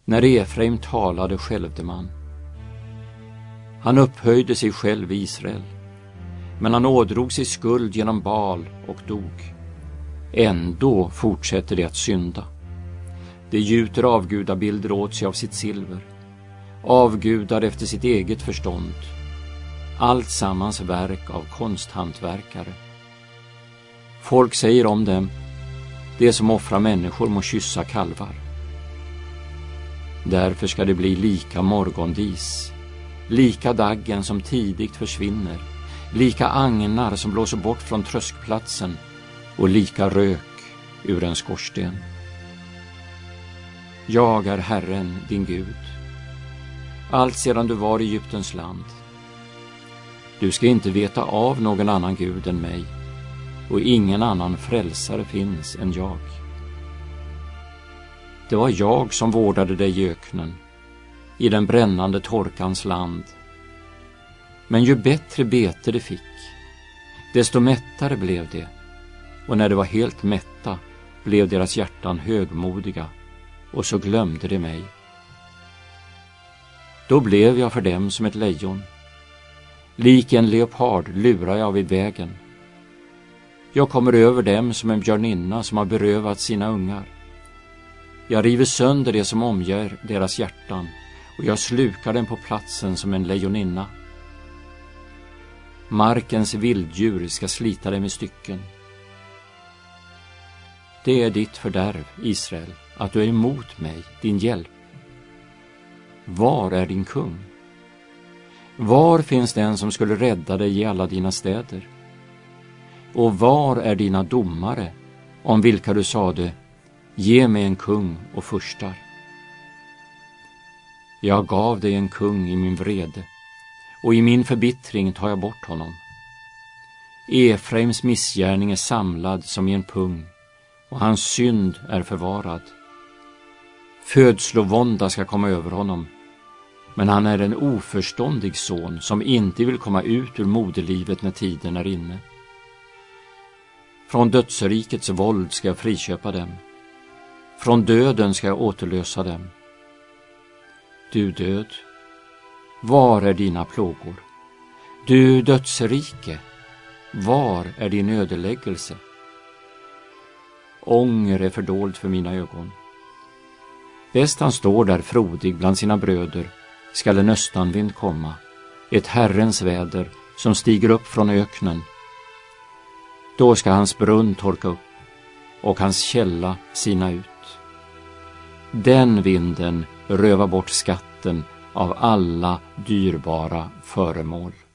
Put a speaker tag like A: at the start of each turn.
A: När Efraim talade skälvde man. Han upphöjde sig själv i Israel, men han ådrog sig skuld genom Baal och dog. Ändå fortsätter det att synda. Det gjuter avgudabilder åt sig av sitt silver, avgudar efter sitt eget förstånd. Allt sammans verk av konsthantverkare. Folk säger om dem: det som offrar människor må kyssa kalvar. Därför ska det bli lika morgondis, lika daggen som tidigt försvinner, lika agnar som blåser bort från tröskplatsen och lika rök ur en skorsten. Jag är Herren, din Gud, allt sedan du var i Egyptens land. Du ska inte veta av någon annan Gud än mig, och ingen annan frälsare finns än jag. Det var jag som vårdade dig i öknen, i den brännande torkans land. Men ju bättre bete det fick, desto mättare blev det, och när det var helt mätta blev deras hjärtan högmodiga, och så glömde de mig. Då blev jag för dem som ett lejon. Lik en leopard lurar jag vid vägen. Jag kommer över dem som en björninna som har berövat sina ungar. Jag river sönder det som omger deras hjärtan, och jag slukar dem på platsen som en lejoninna. Markens vilddjur ska slita dem i stycken. Det är ditt fördärv, Israel, att du är emot mig, din hjälp. Var är din kung? Var finns den som skulle rädda dig i alla dina städer? Och var är dina domare, om vilka du sade: ge mig en kung och furstar? Jag gav dig en kung i min vrede, och i min förbittring tar jag bort honom. Efraims missgärning är samlad som i en pung, och hans synd är förvarad. Födslovånda ska komma över honom, men han är en oförståndig son som inte vill komma ut ur moderlivet när tiden är inne. Från dödsrikets våld ska jag friköpa dem. Från döden ska jag återlösa dem. Du död, var är dina plågor? Du dödsrike, var är din ödeläggelse? Ånger är fördold för mina ögon. Bäst han står där frodig bland sina bröder, skall en östanvind komma, ett Herrens väder som stiger upp från öknen. Då ska hans brunn torka upp och hans källa sina ut. Den vinden rövar bort skatten av alla dyrbara föremål.